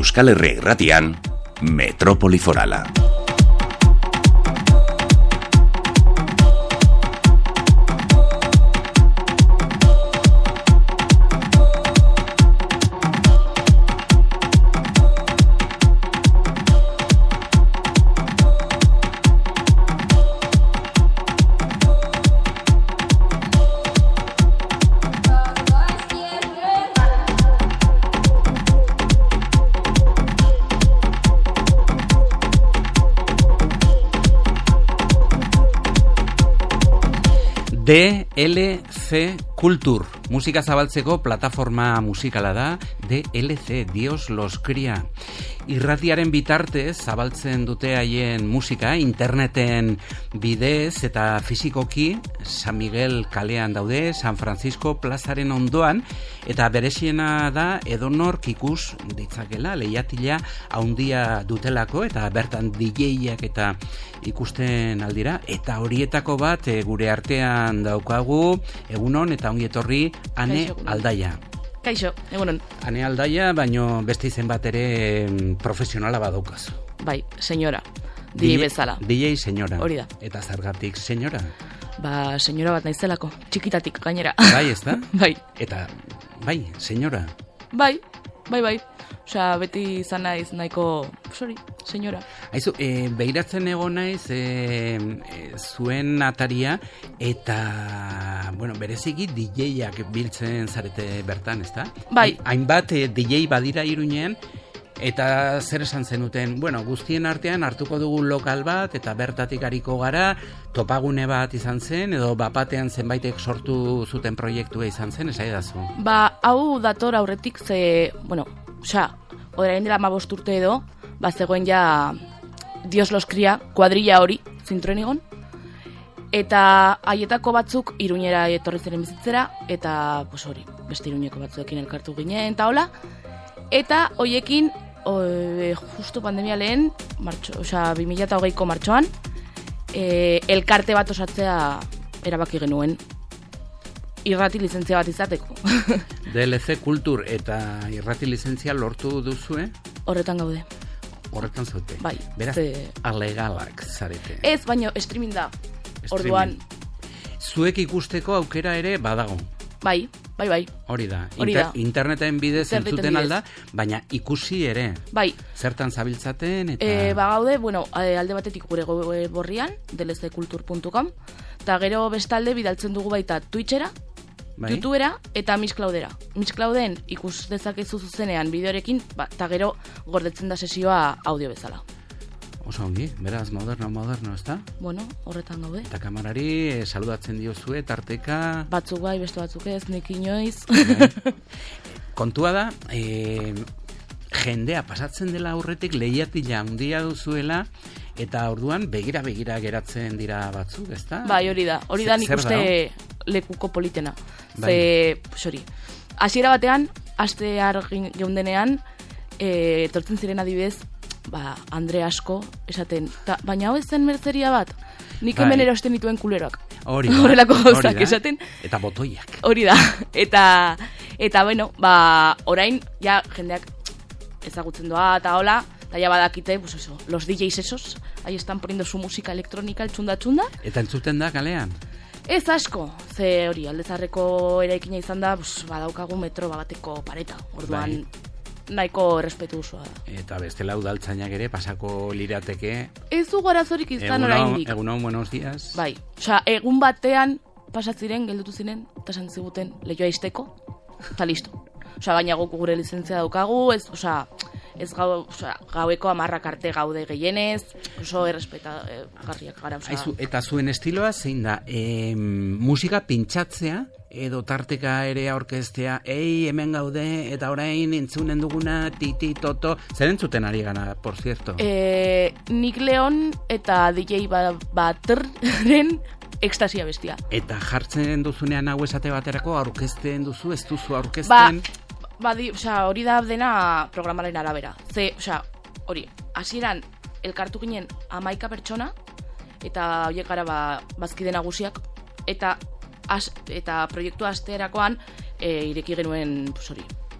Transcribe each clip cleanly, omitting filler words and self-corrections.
Euskal Herria Irratian, Metrópoli Forala. DLC Kultur, musika zabaltzeko plataforma musikala da. DLC, Dios los cría. Irratiaren bitartez zabaltzen dute haien musika interneten bidez eta fisikoki San Miguel kalean daude, San Francisco plazaren ondoan, eta bereziena da edonork ikus ditzakela, lehiatila handia dutelako eta bertan DJak eta ikusten aldira, eta horietako bat gure artean daukagu. Egunon eta ongi etorri Ane Aldaia. Kaixo, egunon. Ane Aldaia, baino beste izen bat ere profesionala badaukazu. Bai, senyora. DJ bezala. DJ senyora. Hori da. Eta zergatik senyora? Ba, senyora bat naizelako, txikitatik gainera. Bai, ez da? Bai. Eta, bai, senyora. Bai. Osea, beti izan naiz nahiko, senyora. Aizu, behiratzen egon naiz zuen ataria eta, bueno, bereziki DJ-ak biltzen zarete bertan, ez da? Bai. Hainbat DJ badira Iruñean, eta zer esan zenuten, bueno, guztien artean hartuko dugu lokal bat, eta bertatik ariko gara, topagune bat izan zen, edo bapatean zenbaitek sortu zuten proiektua izan zen, esaidazu? Ba, hau dator aurretik orain dela 15 urte edo, zegoen ja Dios los cría, kuadrilla hori, zintroen egon, eta haietako batzuk Iruñera etorri ziren bizitzera, eta beste Iruñeko batzuekin elkartu ginen, eta hola, eta hoiekin, justu pandemia lehen, 2020ko martxoan, elkarte bat osatzea erabaki genuen, irrati lizentzia bat izateko. DLC Kultur eta irrati lizentzia lortu duzue? Horretan gaude. Horretan zaute? Bai. Beraz, alegalak zarete. Ez, baino, streaming da. Orduan. Zuek ikusteko aukera ere badago. Bai. Hori da. Interneten bidez entzuten alda, baina ikusi ere. Bai. Zertan zabiltzaten eta... Gaude, alde batetik gure borrian, dlckultur.com, eta gero bestalde bidaltzen dugu baita Twitchera, YouTubera eta Mixcloudera. Mixclouden ikus dezakezu zuzenean bideorekin, eta gero gordetzen da sesioa audio bezala. Oso ongi, beraz, moderno, ez da? Bueno, horretan gaude. Eta kamarari saludatzen diozue, tarteka... Batzuk bai, beste batzuk ez, nik inoiz. Kontua da, jendea pasatzen dela aurretik lehiatila handia duzuela, eta orduan begira geratzen dira batzuk, ez da? Bai, hori da nik uste lekuko politena. Hasiera batean, aste geundenean, etortzen ziren adibidez, Andre asko esaten, baina hau ez zen merceria bat, nik hemen erosten dituen kuleroak. Horrelako gauzak esaten. Eta botoiak. Hori da. Eta orain, ja, jendeak ezagutzen doa, eta hola, eta ja badakite, los DJs esos, ahí están poniendo su música electrónica, el txunda. Eta entzuten da kalean? Ez asko, ze hori, Aldezarreko eraikina izan da, badaukagu metro bateko pareta, orduan... nahiko errespetu osoa da. Eta bestela udaltzainak ere pasako lirateke. Ez du arazorik izan oraindik. Egunon, buenos días. Bai, egun batean pasatziren, geldutu ziren, eta esan ziguten lehioa izteko, eta listo. Baina gure lizentzia daukagu, gaueko 10 arte gaude gehienez, oso errespetagarriak gara. Eta zuen estiloa zein da, musika pintxatzea, edo tarteka ere aurkeztea, hemen gaude, eta orain entzunen duguna, toto, zer entzuten ari gana, por cierto? Nick Leon eta DJ Batterren ekstasia bestia. Eta jartzen duzunean hau esate baterako aurkezten duzu, ez duzu aurkezten? Hori da dena programaren arabera. Hori, hasieran elkartu ginen 11 pertsona, eta horiek gara bazkide nagusiak, eta proiektua hasterakoan ireki genuen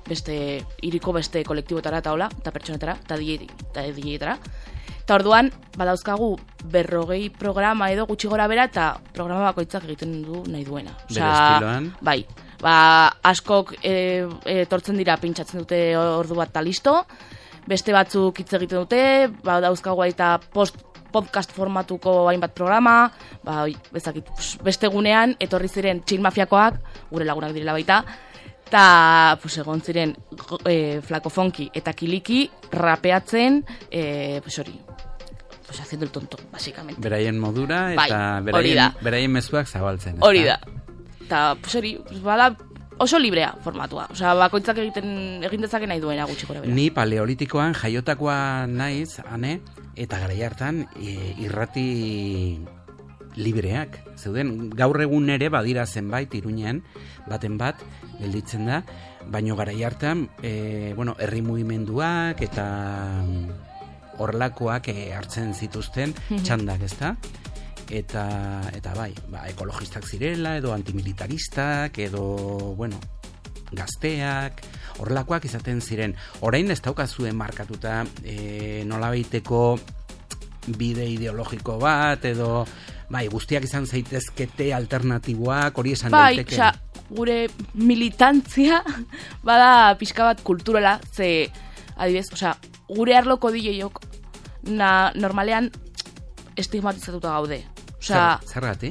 iriko beste kolektibotara eta hola, eta pertsonetara, eta DJ-etara. Eta orduan, badauzkagu 40 programa edo gutxi gora bera, eta programa bakoitzak egiten du nahi duena. Bere estiloan? Bai, askok etortzen dira pintxatzen dute ordu bat eta listo, beste batzuk hitz egiten dute, badauzkagu eta podcast formatuko hainbat programa, bezakit, beste gunean, etorri ziren Chill Mafiakoak, gure lagunak direla baita, eta egon ziren Flaco Fonki eta Kiliki rapeatzen, haciendo el tonto, básicamente. Beraien modura eta beraien mezuak zabaltzen. Hori da. Eta, bada oso librea formatua. Osea, bakoitzak egin dezake nahi duena gutxi gora bera. Ni paleolitikoan jaiotakoa naiz, ane, eta garai hartan irrati libreak. Zeuden, gaur egun ere badira zenbait Iruñean, baten bat, gelditzen da, baino garai hartan, herri mugimenduak eta horrelakoak hartzen zituzten txandak, ezta? Eta bai, ekologistak zirela, edo antimilitaristak, edo, gazteak, horrelakoak izaten ziren. Orain ez daukazuen markatuta nolabaiteko bide ideologiko bat, edo, guztiak izan zaitezkete alternatiboak, hori esan daiteke. Bai, gure militantzia bada pixka bat kulturala, ze, adibidez, gure arloko DJ-ok normalean estigmatizatuta gaude. Zergati?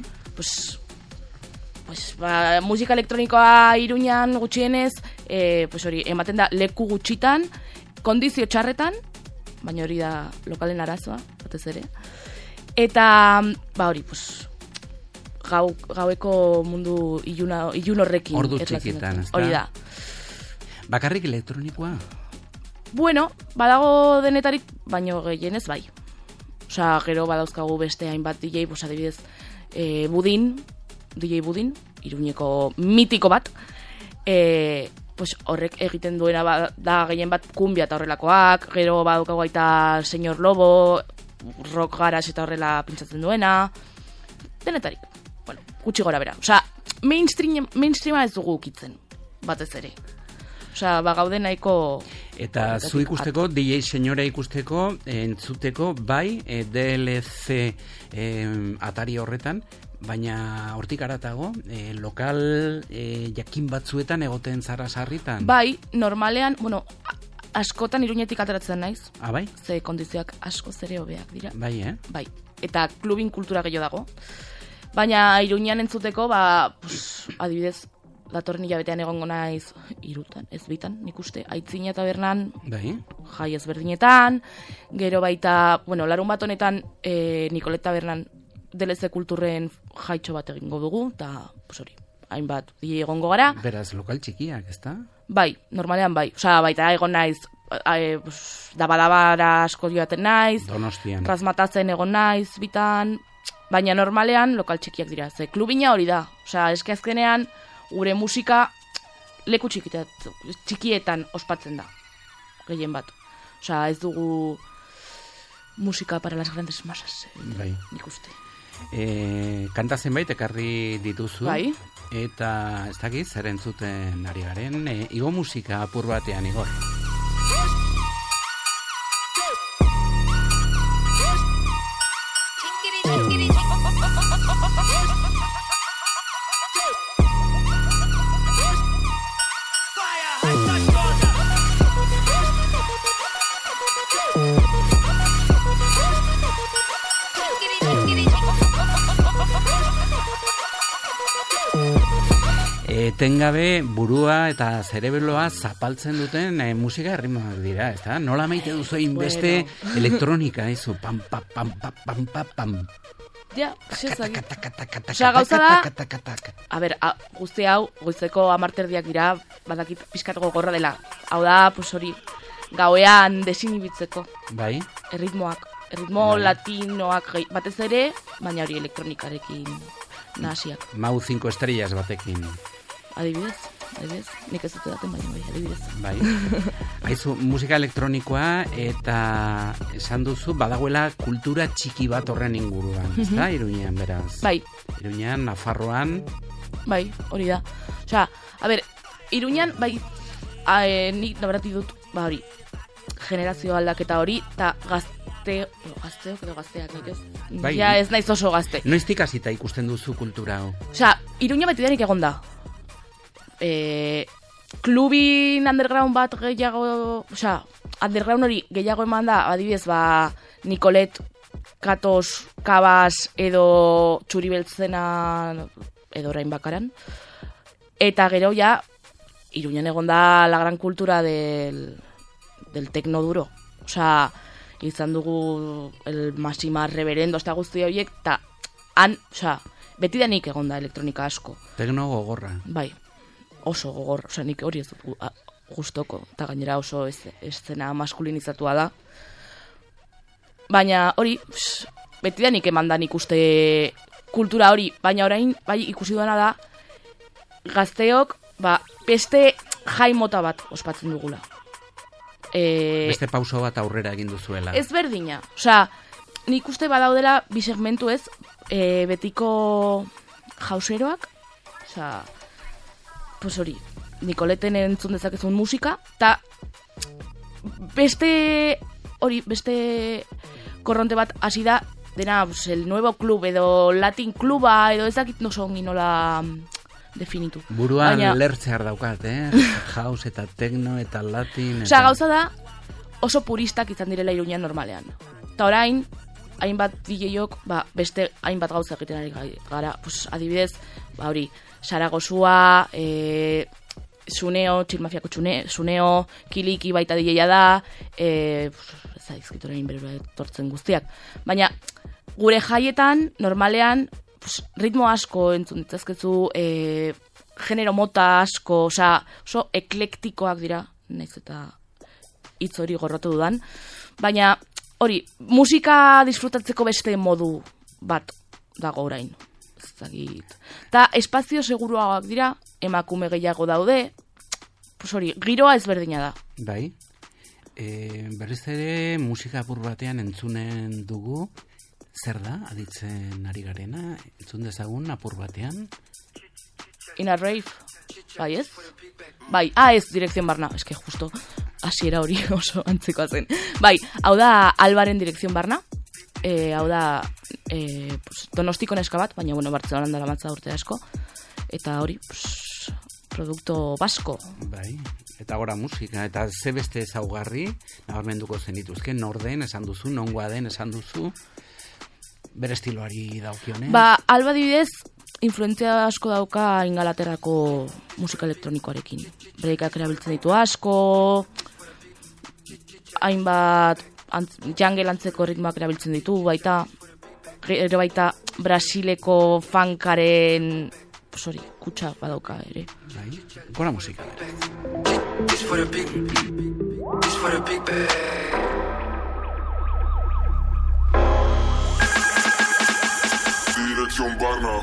Musika elektronikoa Iruñan gutxienez, ematen da leku gutxitan, kondizio txarretan, baina hori da lokalen arazoa, batez ere. Eta, gaueko mundu ilun horrekin. Ordu txikitan, ez da? Hori da. Bakarrik elektronikoa? Bueno, badago denetarik, baino gehienez bai. Gero badauzkagu beste hainbat DJ, adibidez, DJ Budin, Iruñeko mitiko bat, horrek egiten duena da gehien bat kumbia eta horrelakoak, gero badaukagu aita Señor Lobo, rock garage eta horrela pintzatzen duena, denetarik, gutxi gora bera. Mainstreama ez dugu ukitzen, batez ere. Gaude nahiko... Eta zu ikusteko, DJ Señora ikusteko, entzuteko, bai, DLC atari horretan, baina hortik aratago, lokal jakin batzuetan egoten zara sarritan? Bai, normalean, askotan Iruñetik ateratzen naiz. Bai? Ze kondizioak asko zere hobeak dira. Bai, Bai, eta klubin kultura gehiago dago. Baina Iruñean entzuteko, adibidez, datorren hilabetean egongo naiz Irutan, ez bitan, nik uste, Aitzina eta Bernan, bai, jai ezberdinetan, gero baita, larun bat honetan Nikoleta Bernan DLC kulturren jaitxo bat egingo dugu, eta, hainbat, egongo gara. Beraz, lokal txikiak, ezta? Bai, normalean bai, baita egon naiz, dabara asko joaten naiz, Donostian, razmatatzen egon naiz, bitan, baina normalean lokal txikiak dira, ze klubina hori da, eske azkenean, gure musika leku txikietan ospatzen da, gehien bat. Ez dugu musika para las grandes masas, nik uste. Kanta zenbait ekarri dituzu, bai. Eta ez dakit, zer entzuten ari garen, igo musika apur batean, Igor. Etengabe burua eta zerebeloa zapaltzen duten musika erritmoak dira, ezta? Nola maite duzu inbeste elektronika, izu, pam, pam, pam, pam, pam, pam, pam. Ja, gauza da, a ber, guzti hau, goizeko 10 erdiak dira, badakit pixkat gogorra dela. Hau da, hori, gauean desinibitzeko. Bai? Erritmo latinoak batez ere, baina hori elektronikarekin nahasiak. Mau 5 estrellas batekin. Adibidez, nik ez dut daten, baina adibidez. Bai. Haizu, musika elektronikoa eta esan duzu, badagoela kultura txiki bat horren inguruan, ez da, Iruñean, beraz? Bai. Iruñean, Nafarroan... Bai, hori da. A ber, Iruñean, bai, nik nabarati dut, hori, generazio aldaketa hori, eta gazteok edo gazteak, nik ez? Bai, ja ez naiz oso gazte. Noiztik hasita ikusten duzu kultura hau? Osea, Iruña beti denik egon da. Klubin underground bat gehiago, osea, underground hori gehiago eman da, adibidez, Nicolet, Katos, Kabas edo Txuribeltzena edo orain bakaran. Eta gero ja, Iruñan egon da la gran cultura del tecno duro. Osea, izan dugu el Massima Reverendo, eta guzti horiek, eta han, osea, beti denik egon da elektronika asko. Tecno gogorra. Bai, oso gogor, osea, nik hori ez dut gustoko, eta gainera oso eszena maskulinizatua da. Baina hori, beti denik eman da nik uste kultura hori, baina orain, bai ikusi duena da, gazteok, beste jai mota bat ospatzen dugula. Beste pauso bat aurrera egin duzuela. Ez berdina. Osea, nik uste badaudela bi segmentu ez, betiko jauseroak, osea, pues hori, Nikoleten entzun dezakezun musika, eta beste korronte bat hasi da, dena, pues, el nuevo club edo Latin kluba edo ezakit noso ongi nola definitu. Buruan lertzear daukat, House eta techno eta Latin. Osea, gauza da oso puristak izan direla Iruñan normalean. Eta orain, hainbat DJok, beste hainbat gauza egiten ari gara. Pues, adibidez, hori, Saragosua, Suneo, Txilmafiako Suneo, Kiliki baita DJa da, ez da izkitoren berura etortzen guztiak. Baina, gure jaietan, normalean, ritmo asko entzun ditzazkezu, genero mota asko, oso eklektikoak dira, naiz eta hitz hori gorrotu dudan, baina hori, musika disfrutatzeko beste modu bat dago orain. Eta espazio seguruagoak dira, emakume gehiago daude, hori, giroa ezberdina da. Bai, berriz ere musika apur batean entzunen dugu, zer da, aditzen ari garena, entzun dezagun apur batean? In a rave, bai ez? Bai, ez, Direkzion Barna, eske justo, hasiera hori oso antzekoa zen. Bai, hau da Albaren Direkzion Barna, hau da Donostiko neska bat, baina bueno, Bartzelonan dela matza urte asko, eta hori, produkto basko. Bai, eta gora musika, eta ze beste ezaugarri, nabarmenduko zenituzke, nor den esan duzu, nongoa den esan duzu, bere estiloari daukionez? Alba dibidez, influentzia asko dauka Ingalaterrako musika elektronikoarekin. Breakak erabiltzen ditu asko, hainbat jungle antzeko ritmoak erabiltzen ditu, baita Brasileko funkaren kutsa badauka ere. Bai, gora musika. Direkzion Barna.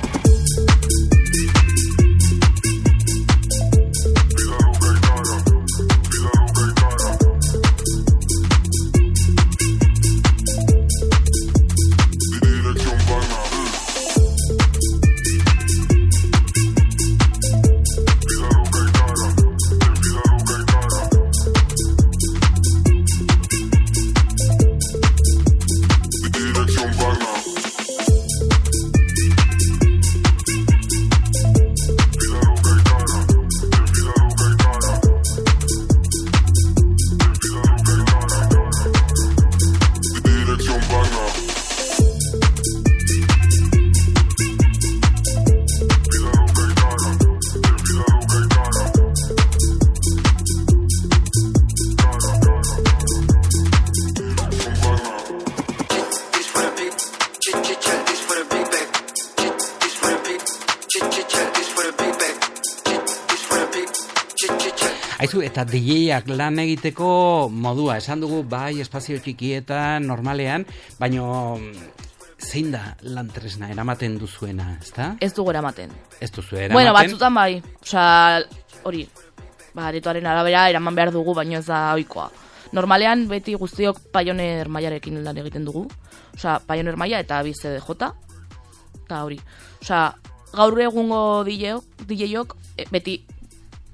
Aizu, eta DJak lan egiteko modua, esan dugu bai espazio txikietan, normalean, baino zein da lan tresna eramaten duzuena, ezta? Ez dugu eramaten. Ez duzu eramaten? Bueno, batzutan bai, osea, hori, aretoaren arabera eraman behar dugu, baino ez da ohikoa. Normalean beti guztiok Pioneer mailarekin lan egiten dugu, osea, Pioneer maila eta BCDJ, eta hori. Osea, gaur egungo DJok beti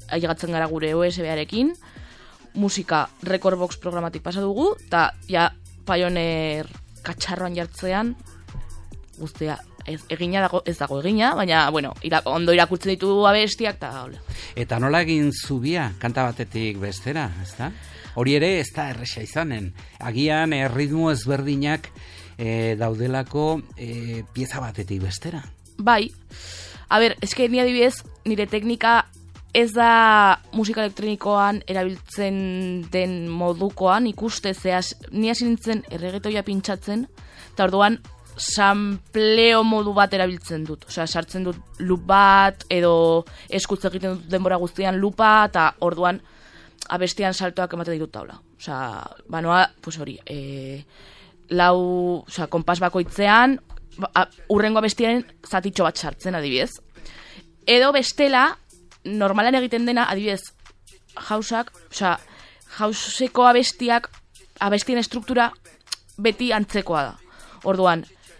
ailegatzen gara gure USB-arekin, musika Recordbox programatik pasa dugu, eta ja Pioneer katxarroan jartzean, guztia egina dago, ez dago egina, baina, bueno, ondo irakurtzen ditu abestiak, eta hola. Eta nola egin zubia, kanta batetik bestera, ezta? Hori ere ez da erresa izanen. Agian ritmo ezberdinak daudelako pieza batetik bestera. Bai, a ber, eske ni adibidez, nire teknika ez da musika elektronikoan erabiltzen den modukoan ikuste, ni hasi nintzen erregetoia pintxatzen, eta orduan sampleo modu bat erabiltzen dut. Osea, sartzen dut loop bat, edo eskutze egiten dut denbora guztian loopa, eta orduan abestian saltoak ematen ditut taula. Osea, banoa, pues hori, kompas bakoitzean, urrengo abestiaren zatitxo bat sartzen, adibidez. Edo bestela, normalan egiten dena, adibidez, hauseko abestien estruktura beti antzekoa da. Orduan,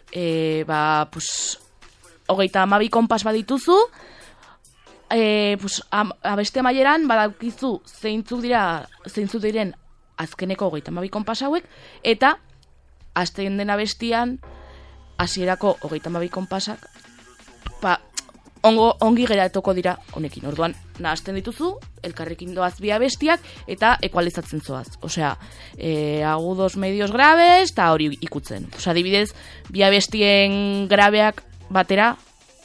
32 konpas badituzu, abeste amaieran badaukizu zeintzuk diren azkeneko 32 konpas hauek, eta hasten den abestian hasierako 32 konpasak ongi geratuko dira honekin. Orduan, nahazten dituzu, elkarrekin doaz bi abestiak, eta ekualizatzen zoaz. Osea, agudos, medios, graves, eta hori ikutzen. Osea, adibidez, bi abestien grabeak batera,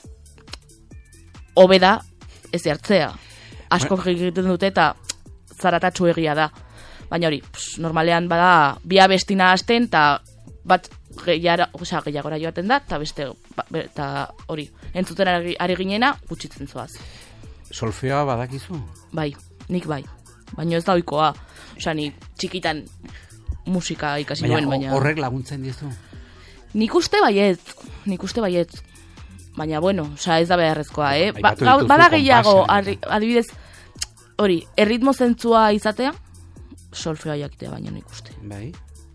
hobeda ez jartzea. Asko egiten dute eta zaratatxu egia da. Baina hori, normalean bada, bi abestina hasten, eta bat gehiagora joaten da, eta beste, eta hori, entzuten ari ginena, gutxitzen zoaz. Solfeoa badakizu? Bai, nik bai. Baina ez da ohikoa. Osea, ni txikitan musika ikasi nuen, baina... Horrek laguntzen dizu? Nik uste baietz. Baina, bueno, osea, ez da beharrezkoa, Bada gehiago, adibidez, hori, erritmo zentzua izatea, solfeoa jakitea baina nik uste. Bai.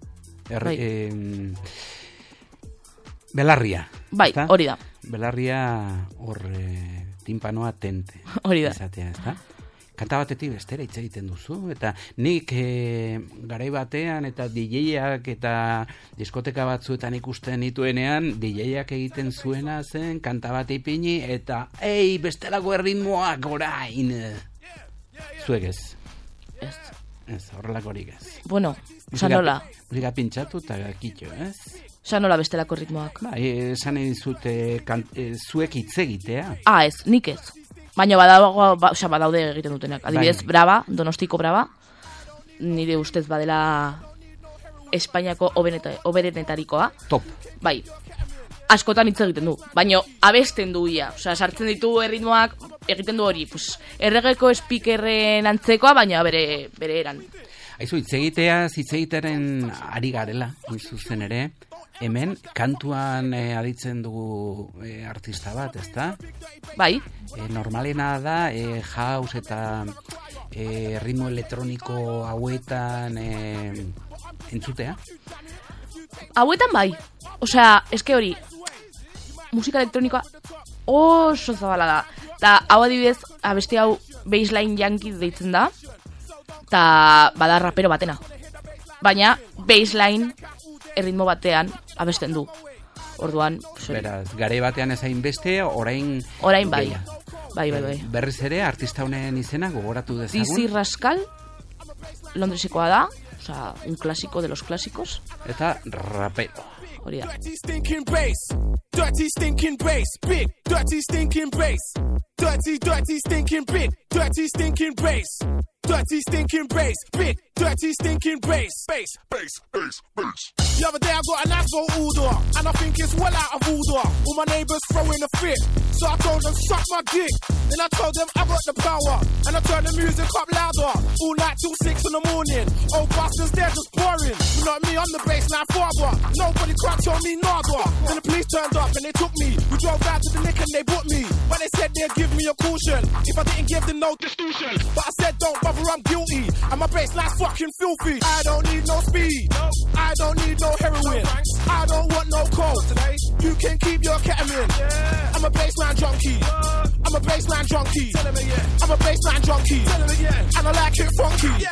Belarria. Bai, hori da. Belarria hor timpanoa tente. Hori da. Izatea, ezta? Kanta batetik bestera hitz egiten duzu, eta nik garai batean eta DJak eta diskoteka batzuetan ikusten nituenean, DJak egiten zuena zen, kanta bat ipini, eta bestelako erritmoak orain. Zuek ez? Ez, horrelakorik ez. Bueno, sanola. Musika pintxatu eta kitxo, ez? Sanola bestelako ritmoak. Esan edizute zuek hitz egitea. Ez, nik ez. Baina badaude egiten dutenak. Adibidez, Brava, Donostiko Brava, nire ustez badela Espainiako oberenetarikoa. Top. Bai, askotan hitz egiten du. Baina abesten du ia. Osea, sartzen ditu erritmoak, egiten du hori. Erregeko speakerren antzekoa, baina bere eran. Aizu, hitz egiteren ari garela, zuzen ere. Hemen, kantuan aditzen dugu artista bat, ezta? Bai. Normalena da, house eta ritmo elektroniko hauetan entzutea? Hauetan bai. Osea, eske hori, musika elektronikoa oso zabala da. Ta hau adibidez, abesti hau baseline yankee deitzen da, eta bada rapero batena. Baina baseline erritmo batean abesten du. Orduan, beraz, garai batean ezain beste, orain bai. Bai. Berriz ere, artista honen izena gogoratu dezagun. Dizzy Rascal, Londresekoa da, osea, un clásico de los clásicos. Eta rapero. Hori da. Dirty stinking bass, dirty stinking bass, big, dirty stinking bass, dirty stinking big, dirty stinking bass, dirty stinking bass, big, dirty stinking bass, bass. The other day I got a nice little order, and I think it's well out of order. All my neighbours throwing a fit, so I told them suck my dick. Then I told them I got the power, and I turned the music up louder, all night till 6 in the morning. Old bastards, they're just boring. You know me, I'm the bassline father. Nobody can't tell me nada. Then the police turned up and they took me. We drove out to the lick and they booked me. But they said they'd give me a caution if I didn't give them no distortion. But I said don't bother, I'm guilty, and my bassline's fucking filthy. I don't need no speed, I don't need no heroin, I don't want no coke. You can keep your ketamine. I'm a bassline junkie, I'm a bassline junkie. I'm a bassline junkie. And I like it funky.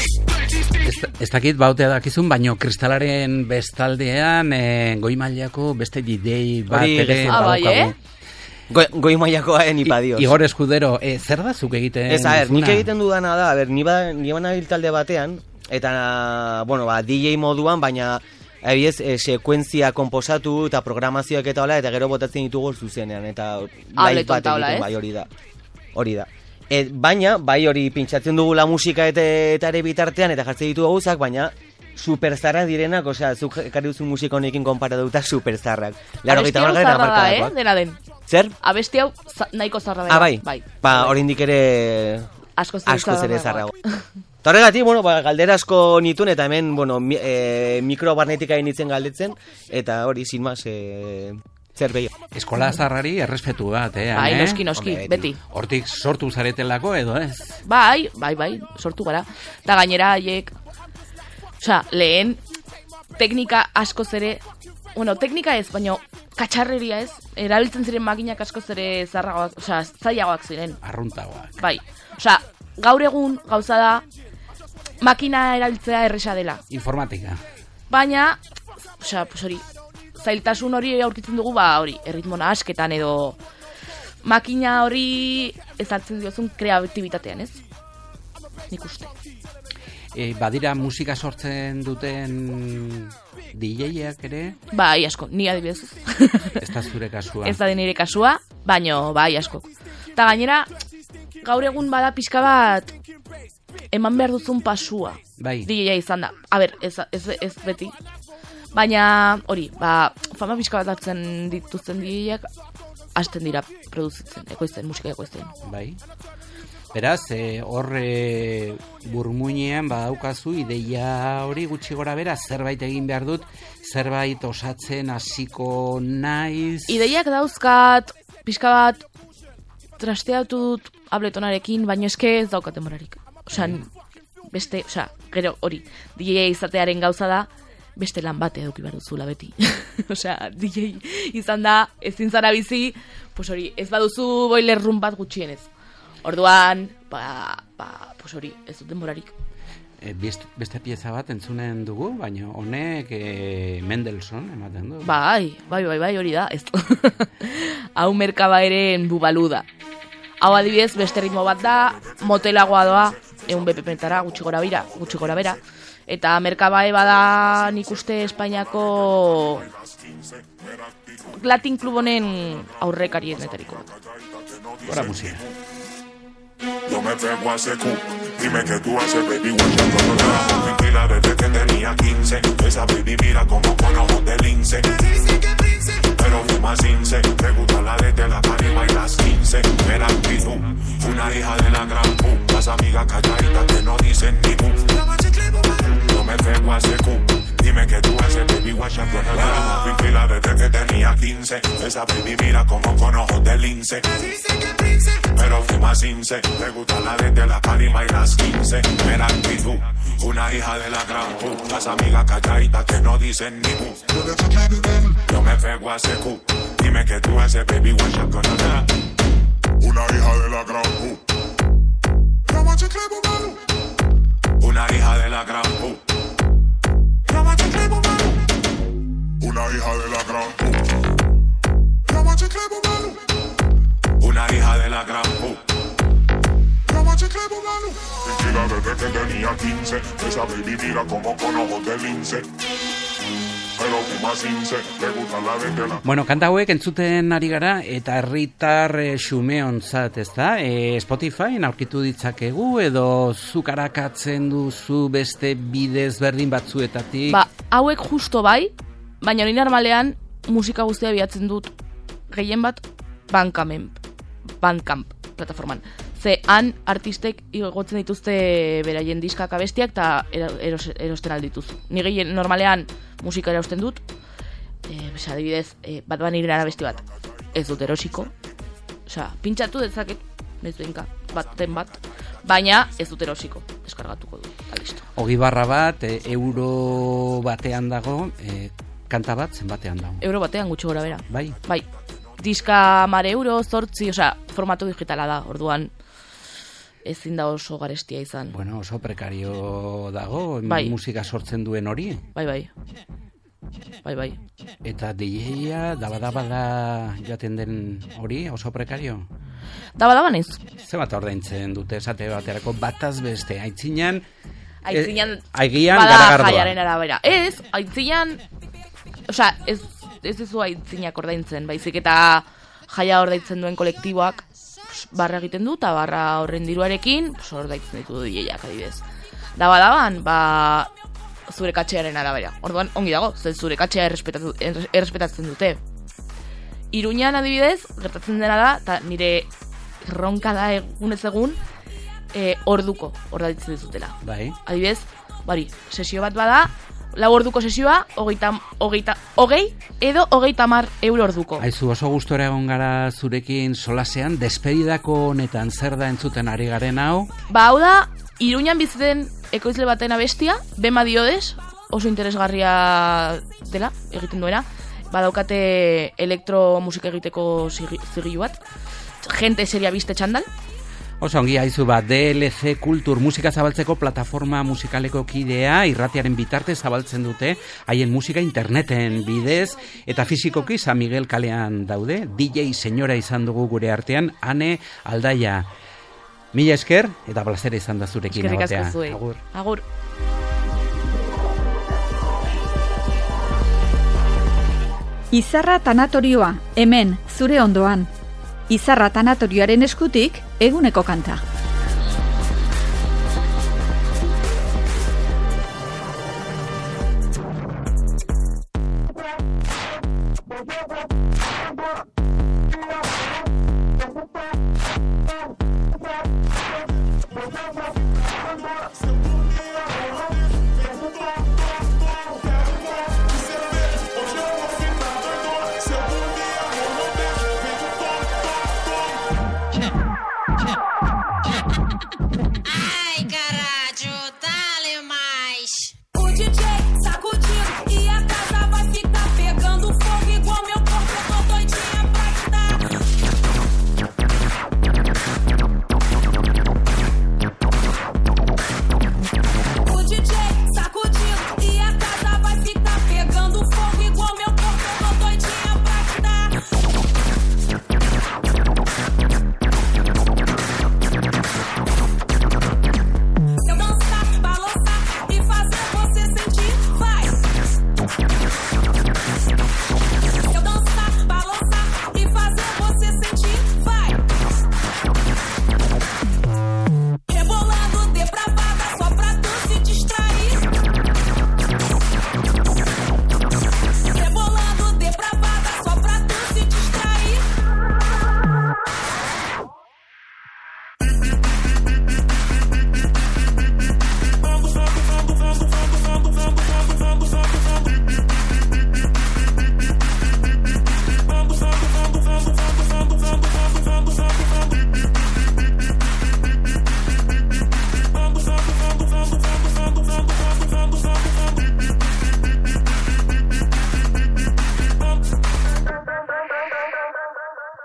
Ez dakit bautea dakizun, baino kristalaren bestaldean goi mailako beste DJ bat ere badaukagu. Goi mailakoa ipadioz. Igor Escudero, zer da zuk egiten? Ez, nik egiten dudana da, ni bana talde batean, eta, DJ moduan, baina abiez, sekuentzia komposatu eta programazioak eta hola, eta gero botatzen ditugu zuzenean, eta live bat egiten, bai, hori da. Baina, bai hori pintxatzen dugula musika eta ere bitartean, eta jartzen ditugu gauzak, baina superzarrak direnak, osea, zuk ekarri duzun musika honekin konparatuta superzarrak. Abesti hau zarra da, dena den. Zer? Abesti hau nahiko zarra da. Bai. Hori indik ere askoz ere zarrago. Eta horregatik, galdera asko nituen, eta hemen, mikrobarnetika initzen galdetzen, eta hori, sin más, zer behi. Eskola zarrari errespetu bat, Bai, noski, beti. Hortik sortu zaretelako edo ez? Bai, sortu gara. Eta gainera, haiek, lehen, teknika askoz ere, teknika ez, baina katxarreria ez, erabiltzen ziren makinak askoz ere zailagoak ziren. Arruntagoak. Bai, gaur egun gauza da, makina erabiltzea erresa dela. Informatika. Baina, hori, zailtasun hori aurkitzen dugu, erritmo nahasketan edo makina hori ezartzen diozun kreatibitatean, ez? Nik uste. Badira musika sortzen duten DJ-ak ere? Bai, asko, ni adibidez. Ez da zure kasua. Ez da nire kasua, baino, bai, asko. Eta gainera, gaur egun bada pixka bat eman behar duzun pasua. Bai. DJ izan da. A ber, ez beti. Baina, hori, fama pixka bat hartzen dituzten DJ-ak hasten dira produzitzen, musika ekoizten. Bai. Beraz, burmuinean badaukazu ideia hori gutxi gora bera, zerbait egin behar dut, zerbait osatzen hasiko naiz. Ideiak dauzkat, pixka bat trasteatu dut abletonarekin, baina eske ez daukat demorarik. Gero hori, DJ izatearen gauza da, beste lan bate eduki behar duzula beti. DJ izan da, ezin zara bizi, hori, ez baduzu boiler room bat gutxienez. Orduan, hori, ez dut denborarik. Beste pieza bat entzunen dugu, baina honek Mendelssohn ematen du. Bai, hori da, ez du. Hau Merkabaeren bubaluda. Hau adibidez, beste ritmo bat da, motelagoa doa, 100 BPM-tara, gutxi gora bera. Eta Merkabae bada nik uste Espainiako Latin Club honen aurrekarienetariko. Hora musika. Yo me pego a ese cu, dime que tú haces, baby, guachando con la tranquila desde que tenía 15. Esa baby mira como con ojos de lince. Pero fuma cince, te gusta la de la tarima y las 15. Mira actitud, una hija de la gran pu. Las amigas calladitas que no dicen ni mu. Yo me pego a ese cu, dime que tú haces, baby, guachando con la tranquila desde que tenía 15. Esa baby mira como con ojos de lince. Pero fuma cince, te gusta la de la tarima y las 15. Mira actitud, una hija de la gran pu. Las amigas calladitas que no dicen ni mu. Yo me pego a ese cu, dime que tú haces, baby, what you gonna do? Una hija de la gran pu. Una hija de la gran pu. Una hija de la gran pu. Una hija de la gran pu. Tranquila desde que tenía 15. Esa baby mira como con ojos de lince. Bueno, kanta hauek entzuten ari gara eta herritar xumeontzat, ez da? Spotify aurkitu ditzakegu edo zuk arakatzen duzu beste bidez berdin batzuetatik? Hauek justo bai, baina hori normalean musika guztia bilatzen dut gehien bat Bandcamp plataforman. Ze han artistek igotzen dituzte beraien diskak abestiak eta erosten aldituzu. Ni gehien normalean musika erosten dut, adibidez, Bad Bunnyren abesti bat ez dut erosiko, pintxatu dezaket, nezuenka, bat, baina ez dut erosiko, deskargatuko du, listo. 20 bat, euro batean dago, kanta bat zenbatean dago? Euro batean gutxi gora bera. Bai? Bai. diska 10 euro, 8, osea, formatu digitala da, orduan ezin da oso garestia izan. Bueno, oso prekario dago, Bai. musika sortzen duen hori. Bai. Eta DJ-a dabada joaten den hori, oso prekario. Daba naiz. Ze bat ordaintzen dute esate baterako bataz beste, aitzinan Aitzinan aigian bada garagardoa. jaiaren arabera. Ez, aitzinan, osea, ez duzu aitzinak ordaintzen, baizik eta jaia ordaintzen duen kolektiboak barra egiten du, eta barra horren diruarekin ordaintzen ditu DJ-ak adibidez. Daban, zure katxearen arabera. Orduan, ongi dago, zure katxea errespetatzen dute. Iruñan adibidez, gertatzen dena da, eta nire ronka da egunez egun, orduko ordaintzen dizutela. Bai. Adibidez, sesio bat bada, 4 orduko sesioa, 20 edo 30 euro orduko. Aizu, oso gustora egon gara zurekin solasean, despedidako honetan zer da entzuten ari garen hau? Hau da, Iruñan biziten ekoizle baten abestia, Bema Diodes, oso interesgarria dela, egiten duena. Badaukate elektromusika egiteko zigilu bat, gente seria biste txandal. Oso ongi aizu bat, DLC Kultur musika zabaltzeko plataforma musikaleko kidea, irratiaren bitartez zabaltzen dute, haien musika interneten bidez, eta fizikoki San Miguel kalean daude, DJ senyora izan dugu gure artean, Ane Aldaia. Mila esker, eta plazera izan da zurekin egotea. Eskerrik asko zuei. Agur. Izarra Tanatorioa, hemen, zure ondoan. Izarra Tanatorioaren eskutik, eguneko kanta.